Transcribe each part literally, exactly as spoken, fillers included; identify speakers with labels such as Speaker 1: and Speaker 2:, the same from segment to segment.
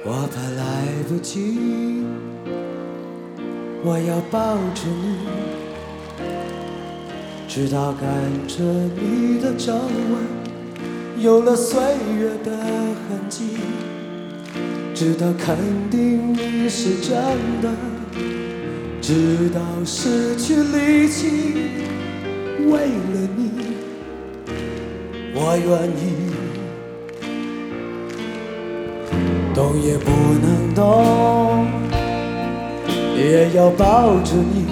Speaker 1: 我怕来不及，我要抱着你，直到看着你的皱纹有了岁月的痕迹，直到肯定你是真的，直到失去力气，为了你我愿意动也不能动，也要抱着你，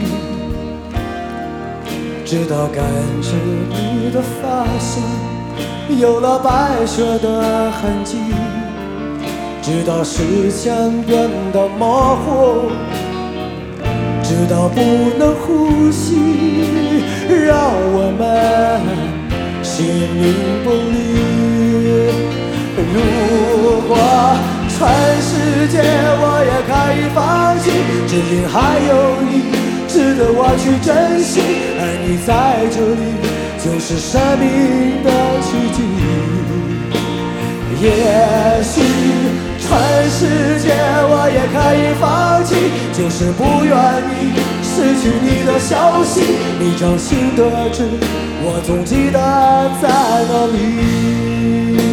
Speaker 1: 直到感觉你的发香有了白雪的痕迹，直到视线变得模糊，直到不能呼吸，让我们形影不离。如果全世界我也可以放弃，只因还有你值得我去珍惜，而你在这里就是生命的奇迹。也许全世界我也可以放弃，就是不愿意失去你的消息，你掌心的痣我总记得在哪里。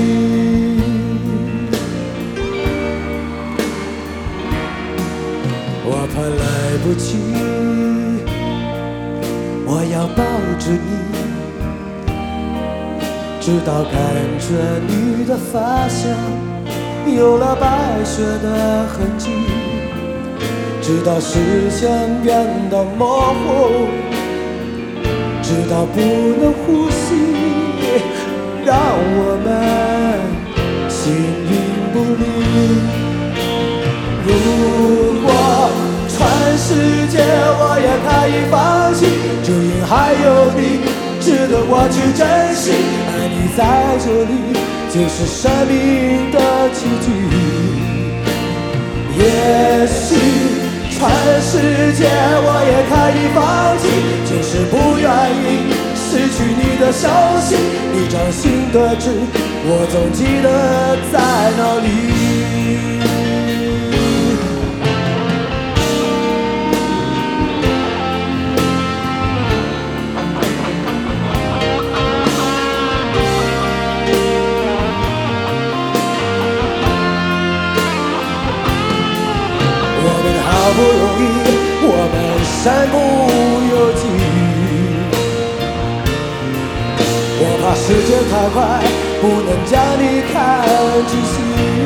Speaker 1: 我怕来不及，我要抱着你，直到感觉你的发香有了白雪的痕迹，直到视线变得模糊，直到不能呼吸，让我们形影不离。如果全世界我也可以放弃，只因还有你值得我去珍惜，而你在这里就是生命的奇迹。也许全世界我也可以放弃，就是不愿意失去你的消息，你掌心的痣我总记得在哪里。好不容易我们身不由己，我怕时间太快不能将你看仔细，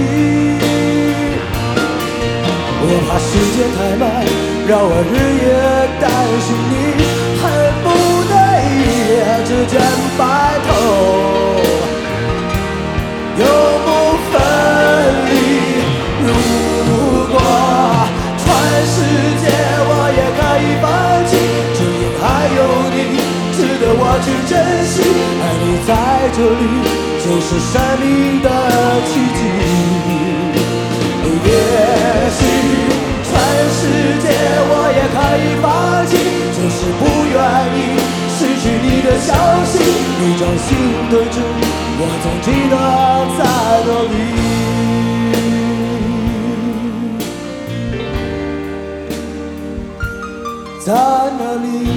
Speaker 1: 我怕时间太慢让我日夜担心你，恨不得一夜之间白头永不分离。如果全世界我也可以放弃，只因还有你值得我去珍惜，而你在这里就是生命的奇迹。也许全世界我也可以放弃，就是不愿意失去你的消息，你掌心的痣我总记得在哪里。在哪里？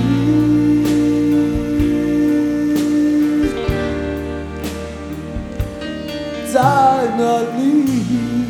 Speaker 1: 在哪里？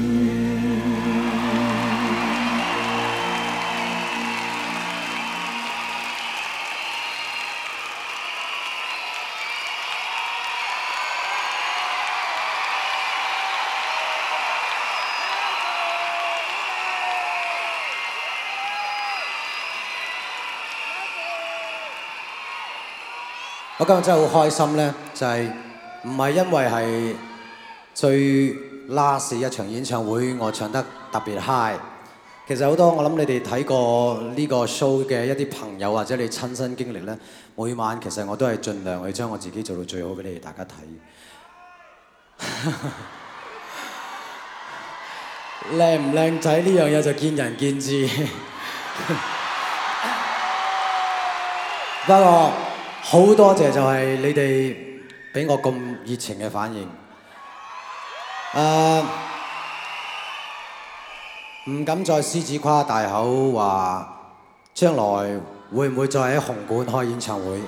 Speaker 1: 我今日真係好開心咧，就係唔係因為係最 last 一場演唱會，我唱得特別 high。其實好多我諗你哋睇過呢個 show 嘅一啲朋友或者你親身經歷咧，每晚其實我都係盡量去將我自己做到最好俾你哋大家睇。靚唔靚仔呢樣嘢就見仁見智。不過好多謝就係你哋俾我咁熱情嘅反應。誒、uh, 唔敢再獅子誇大口話將來會唔會再喺紅館開演唱會。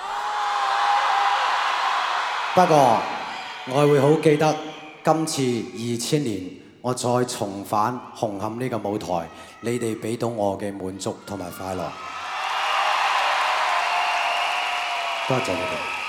Speaker 1: 不過我會好記得今次二千年我再重返紅磡呢個舞台，你哋俾到我嘅滿足同埋快樂。多謝你哋。